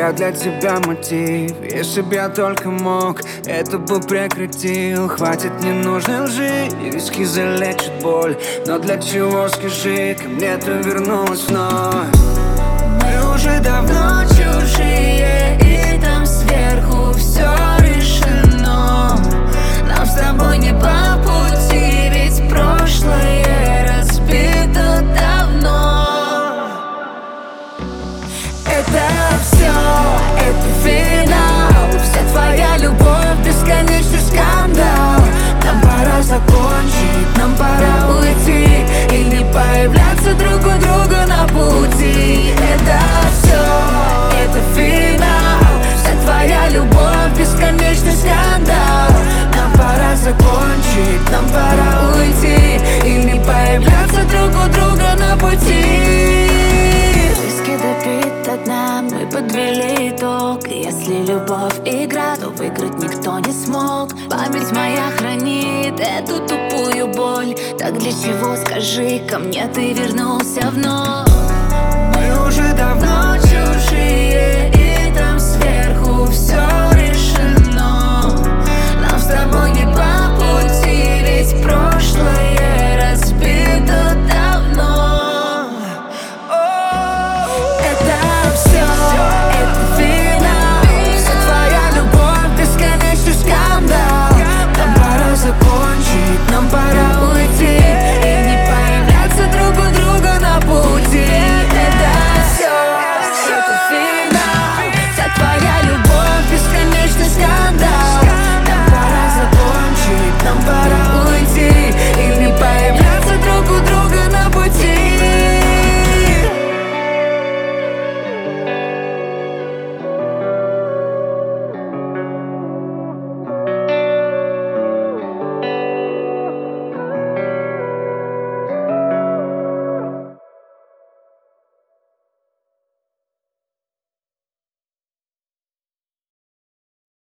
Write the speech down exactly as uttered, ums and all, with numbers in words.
Я для тебя мотив. Если б я только мог, это бы прекратил. Хватит ненужной лжи, и виски залечат боль. Но для чего, скажи, ко мне ты вернулась вновь? Мы уже давно чужие, и там сверху все решено. Нам с тобой не по пути, ведь прошлое разбито давно. Это все, это финал. Вся твоя любовь, бесконечный скандал. Нам пора закончить, нам пора уйти и не появляться друг у друга на пути. Это все, это финал. Вся твоя любовь, бесконечный скандал. Нам пора закончить, нам пора уйти и не появляться друг у друга на пути. Виски допит до дна, мы подвели итог. Если любовь игра, то выиграть никто не смог. Память моя хранит эту тупую боль. Так для чего, скажи, ко мне ты вернулся вновь? Мы уже давно чужие,